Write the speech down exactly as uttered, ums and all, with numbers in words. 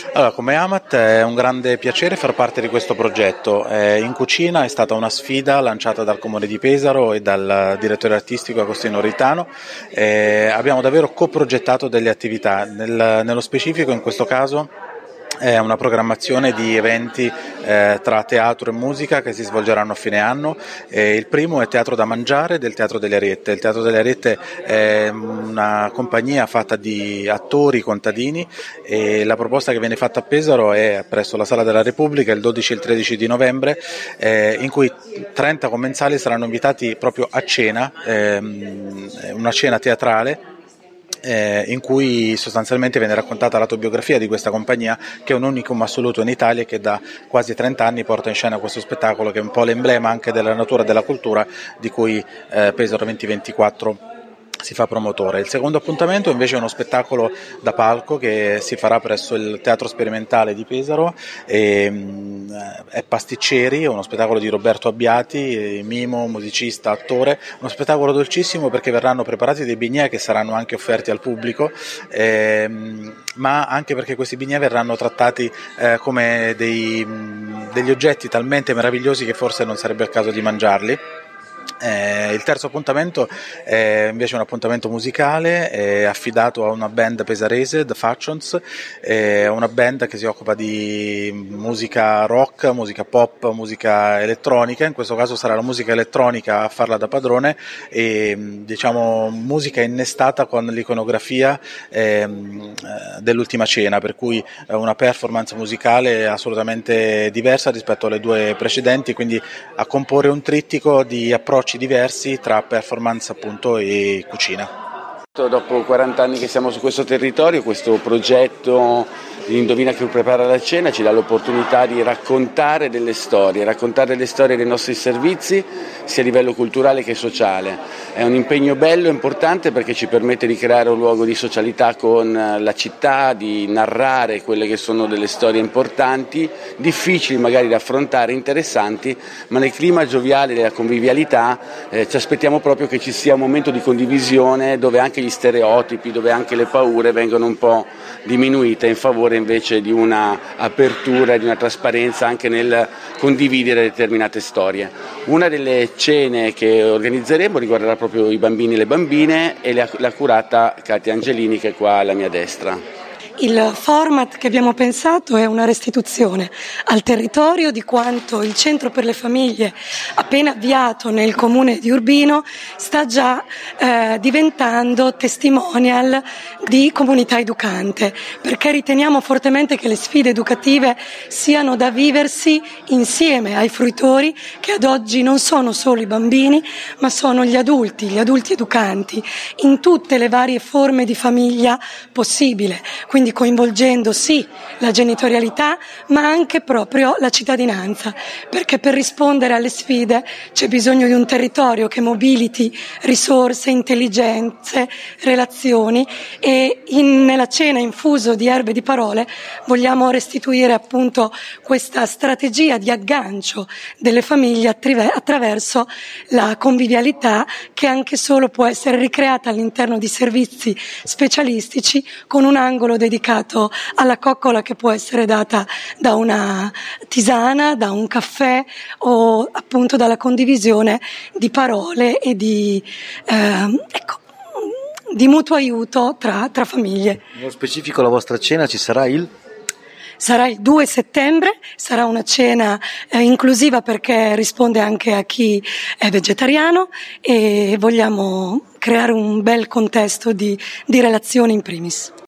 Allora, come Amat è un grande piacere far parte di questo progetto. Eh, in cucina è stata una sfida lanciata dal Comune di Pesaro e dal direttore artistico Agostino Ritano. Eh, abbiamo davvero coprogettato delle attività, Nel, nello specifico in questo caso è una programmazione di eventi eh, tra teatro e musica che si svolgeranno a fine anno. Eh, il primo è Teatro da Mangiare del Teatro delle Arette. Il Teatro delle Arette è una compagnia fatta di attori contadini e la proposta che viene fatta a Pesaro è presso la Sala della Repubblica il dodici e il tredici di novembre, eh, in cui trenta commensali saranno invitati proprio a cena, ehm, una cena teatrale Eh, in cui sostanzialmente viene raccontata l'autobiografia di questa compagnia, che è un unicum assoluto in Italia e che da quasi trenta anni porta in scena questo spettacolo che è un po' l'emblema anche della natura e della cultura di cui eh, Pesaro duemilaventiquattro si fa promotore. Il secondo appuntamento invece è uno spettacolo da palco che si farà presso il Teatro Sperimentale di Pesaro, e, mh, è Pasticceri, è uno spettacolo di Roberto Abbiati, mimo, musicista, attore, uno spettacolo dolcissimo perché verranno preparati dei bignè che saranno anche offerti al pubblico, ehm, ma anche perché questi bignè verranno trattati eh, come dei, mh, degli oggetti talmente meravigliosi che forse non sarebbe il caso di mangiarli. Eh, il terzo appuntamento è invece un appuntamento musicale, è affidato a una band pesarese, The Factions, è una band che si occupa di musica rock, musica pop, musica elettronica. In questo caso sarà la musica elettronica a farla da padrone e diciamo musica innestata con l'iconografia eh, dell'Ultima Cena, per cui una performance musicale assolutamente diversa rispetto alle due precedenti, quindi a comporre un trittico di approcci diversi tra performance appunto e cucina. Dopo quaranta anni che siamo su questo territorio, questo progetto Indovina chi prepara la cena ci dà l'opportunità di raccontare delle storie, raccontare delle storie dei nostri servizi sia a livello culturale che sociale. È un impegno bello e importante perché ci permette di creare un luogo di socialità con la città, di narrare quelle che sono delle storie importanti, difficili magari da affrontare, interessanti, ma nel clima gioviale della convivialità eh, ci aspettiamo proprio che ci sia un momento di condivisione dove anche gli stereotipi, dove anche le paure vengono un po' diminuite in favore invece di una apertura, di una trasparenza anche nel condividere determinate storie. Una delle cene che organizzeremo riguarderà proprio i bambini e le bambine e la, la curata Katia Angelini che è qua alla mia destra. Il format che abbiamo pensato è una restituzione al territorio di quanto il Centro per le Famiglie, appena avviato nel comune di Urbino, sta già eh, diventando testimonial di comunità educante, perché riteniamo fortemente che le sfide educative siano da viversi insieme ai fruitori, che ad oggi non sono solo i bambini, ma sono gli adulti, gli adulti educanti, in tutte le varie forme di famiglia possibile. Quindi quindi coinvolgendo sì la genitorialità ma anche proprio la cittadinanza, perché per rispondere alle sfide c'è bisogno di un territorio che mobiliti risorse, intelligenze, relazioni e in, nella cena infuso di erbe e di parole vogliamo restituire appunto questa strategia di aggancio delle famiglie attraverso la convivialità che anche solo può essere ricreata all'interno di servizi specialistici con un angolo dedicato alla coccola che può essere data da una tisana, da un caffè o appunto dalla condivisione di parole e di, eh, ecco, di mutuo aiuto tra, tra famiglie. Nello specifico la vostra cena ci sarà il? Sarà il due settembre, sarà una cena eh, inclusiva perché risponde anche a chi è vegetariano e vogliamo creare un bel contesto di, di relazioni in primis.